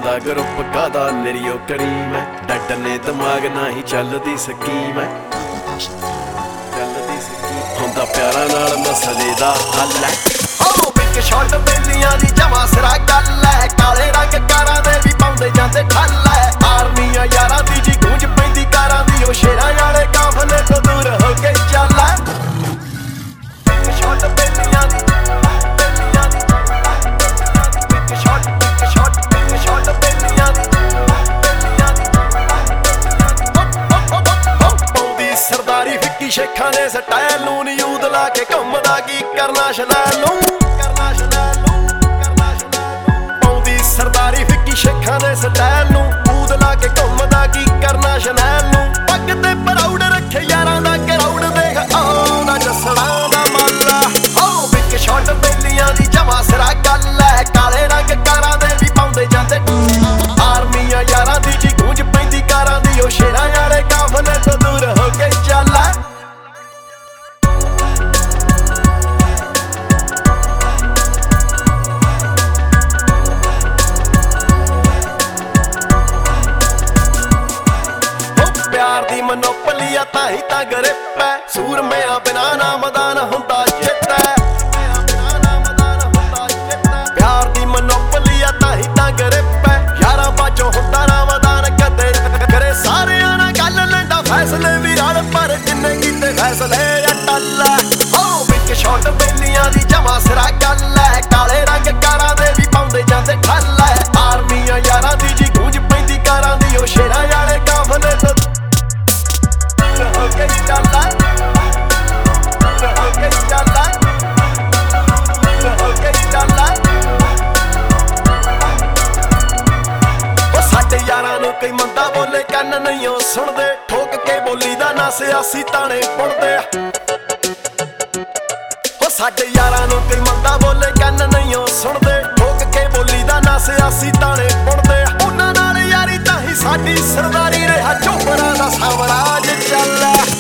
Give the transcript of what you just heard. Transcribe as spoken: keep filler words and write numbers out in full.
ਦਾ group ਕਾਦਾ ਮੇਰੀ ਉਹ ਕਰੀਮ ਐ ਡੱਡ ਨੇ ਦਿਮਾਗ ਨਹੀਂ ਚੱਲਦੀ ਸਕੀਮ ਐ ਚੱਲਦੀ ਸਕੀਮ ਹੁੰਦਾ ਪਿਆਰਾਂ ਨਾਲ ਮਸਲੇ ਦਾ ਹੱਲ ਐ ਓ ਬਿੱਕ ਸ਼ਾਟ ਬੇਲੀਆਂ ਦੀ ਜਮਾ ਸਿਰਾ ਗੱਲ ਐ ਕਾਲੇ ਰੰਗ ਕਾਰਾਂ ਦੇ ਵੀ ਪਾਉਂਦੇ ਜਾਂਦੇ ਠੱਲ ਐ ਆਰਮੀਆਂ ਯਾਰਾਂ ਦੀ ਜੀ ਗੂੰਜ ਪੈਂਦੀ ਕਾਰਾਂ ਦੀ ਉਹ ਸ਼ੇਰਾਂ ਵਾਲੇ ਕਾਫਲੇ ਤੋਂ ਦੂਰ ਹੋ ਕੇ ਚੱਲ ਐ ਬਿੱਕ ਸ਼ਾਟ ਬੇਲੀਆਂ ਦੀ ਸ਼ੇਖਾਂ ਦੇ ਸਟਾਈਲ ਨੂੰ ਨਿਊਦ ਲਾ ਕੇ ਘੁੰਮਦਾ ਕੀ ਕਰਨਾ ਸ਼ਨੈਲ ਨੂੰ ਕਰਨਾ ਸ਼ਨੈਲ ਨੂੰ ਕਰਨਾ ਸ਼ਨੈਲ ਨੂੰ ਪਾਉਂਦੀ ਸਰਦਾਰੀ ਫਿੱਕੀ ਸ਼ੇਖਾਂ ਦੇ ਸਟਾਈਲ ਨੂੰ ਊਦ ਲਾ ਕੇ ਘੁੰਮਦਾ ਕੀ ਕਰਨਾ ਸ਼ਨੈਲ ਨੂੰ ਪੱਗ ਤੇ ਪਰਾਊਡ ਰੱਖੇ ਯਾਰਾਂ ਦਾ ਕਰਾਊਡ ਦੇਖ ਆਉਂਦਾ ਜੱਸਣਾ ਦਾ ਮਾਲਾ ਓ ਬਿੱਕ ਸ਼ਾਟ ਬੇਲੀਆਂ ਦੀ ਜਮਾ ਸਿਰਾ ਗੱਲ ਐ ਕਾਲੇ ਰੰਗ ਕਾਰਾਂ ਦੇ ਵੀ ਪਾਉਂਦੇ ਜਾਂਦੇ ਆਰਮੀਆਂ ਯਾਰਾਂ ਦੀ ਜੀ ਗੂੰਜ ਪੈਂਦੀ ਕਾਰਾਂ ਦੀ ਉਹ ਸ਼ੇਰਾਂ ਵਾਲੇ ਕਾਫਲੇ ਤੋਂ ਦੂਰ ਹੋ ਕੇ ਚੱਲ ਐ ਦੀ ਮਨੋਪਲੀਆ ਤਾਂ ਹੀ ਤਾਂ ਗਰਿਪ ਐ ਸੂਰਮਿਆਂ ਬਿਨਾ ਨਾ ਮਦਾਨ ਹੁੰਦਾ ਚਿੱਤ ਐ ਪਿਆਰ ਦੀ ਮਨੋਪਲੀਆ ਤਾਂ ਹੀ ਤਾਂ ਗਰਿਪ ਐ ਯਾਰਾਂ ਬਾਝੋਂ ਹੁੰਦਾ ਨਾ ਮਦਾਨ ਕਦੇ ਕਰੇ ਸਾਰਿਆਂ ਨਾਲ ਗੱਲ ਲੈਂਦਾ ਫੈਸਲੇ ਵੀ ਰਲ ਪਰ ਜਿੰਨੇ ਕੀਤੇ ਫੈਸਲੇ ਅਟੱਲ ਐ ਓ ਬਿੱਕ ਸ਼ਾਟ ਬੇਲੀਆਂ ਦੀ ਜਮਾ ਸਿਰਾ ਗੱਲ ਐ ਕਾਲੇ ਰੰਗ ਕਾਰਾਂ ਦੇ ਵੀ ਪਾਉਂਦੇ ਜਾਂਦੇ ਠੱਲ ਐ ਆਰਮੀਆਂ ਯਾਰਾਂ ਦੀ ਜੀ ਗੂੰਜ ਪੈਂਦੀ ਕਾਰਾਂ ਦੀ ਉਹ ਸ਼ੇਰਾਂ ਵਾਲੇ ਕਾਫਲੇ ਤੋਂ ਹੋ ਕੇ ਚੱਲ ਐ ਹੋ ਕੇ ਚੱਲ ਐ ਹੋ ਕੇ ਚੱਲ ਐ ਉਹ ਸਾਡੇ ਯਾਰਾਂ ਨੂੰ ਕਈ ਮੰਦਾ ਬੋਲੇ ਕੰਨ ਨਹੀਂ ਉਹ ਸੁਣਦੇ ਠੋਕ ਕੇ ਬੋਲੀ ਦਾ ਨਾ ਸਿਆਸੀ ਤਾਣੇ ਪੁੱਟਦੇ ਉਹ ਸਾਡੇ ਯਾਰਾਂ ਨੂੰ ਕਈ ਮੰਦਾ ਬੋਲੇ ਕੰਨ ਨਹੀਂ ਉਹ ਸੁਣਦੇ ਠੋਕ ਕੇ ਬੋਲੀ ਦਾ ਨਾ ਸਿਆਸੀ ਤਾਣੇ ਪੁੱਟਦੇ ਉਹਨਾਂ ਨਾਲ ਯਾਰੀ ਤਾਂ ਹੀ ਸਾਡੀ ਸਰਦਾਰੀ ਰਿਹਾ ਚੋਪੜਾ ਦਾ ਸਾਮਰਾਜ ਚੱਲ ਐ